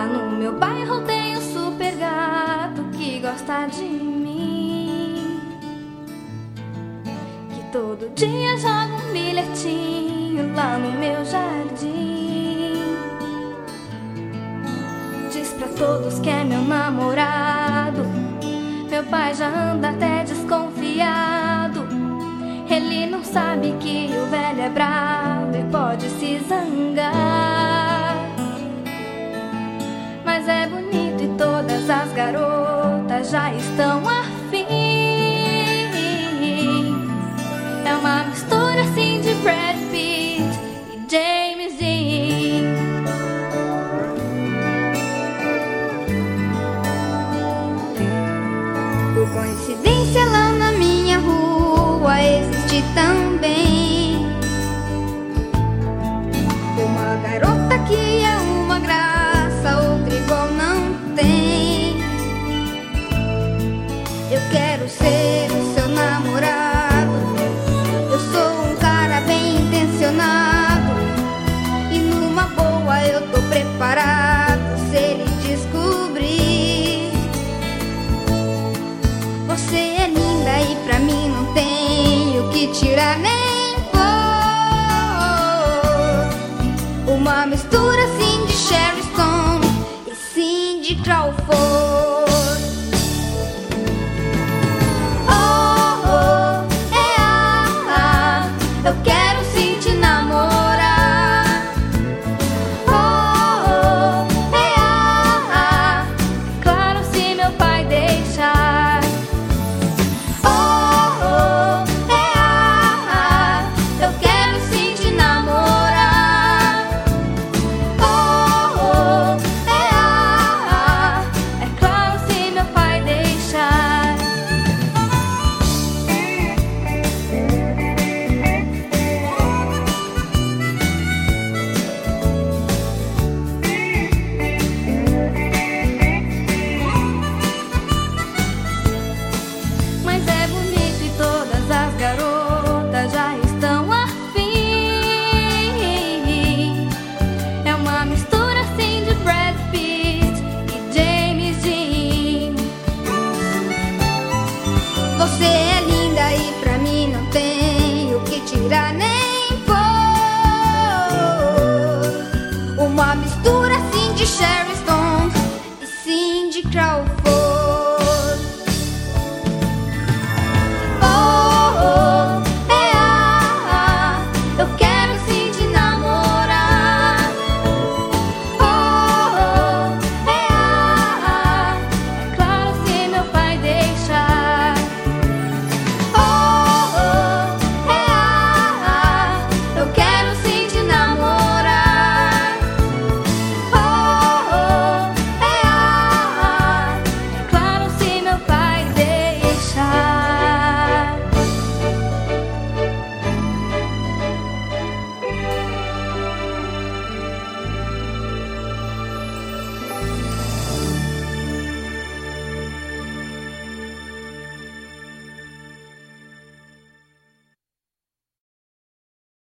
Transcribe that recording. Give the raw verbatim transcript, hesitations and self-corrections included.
no meu bairro tem um super gato que gosta de mim, que todo dia joga um bilhetinho lá no meu jardim. Diz pra todos que é meu namorado. Meu pai já anda até desconfiado. Ele não sabe que o velho é bravo e pode se zangar, mas é bonito e todas as garotas já estão afim. É uma mistura assim de Brad Pitt e James Dean. Por coincidência, lá na minha rua existe também uma garota que é uma graça, outra igual não tem. Eu quero ser o seu namorado. Eu sou um cara bem intencionado e numa boa eu tô preparado se ele descobrir. Você é linda e pra mim não tem o que tirar nem pôr. Uma mistura assim de Sherry Stone e Cindy Crawford. Oh, oh, é ah, ah, eu quero sim te namorar. Oh, oh, é ah, ah, claro se meu pai deixar. Oh, oh, é ah, ah, eu quero sim te namorar. Oh, oh, é ah, ah, é claro se meu pai deixar. Mas é bonito e todas as garotas já estão afim. É uma mistura assim de Brad Pitt e James Dean. Você é linda e pra mim não tem o que tirar nem pôr. Uma mistura assim de Sherry Stone e Cindy Crawford.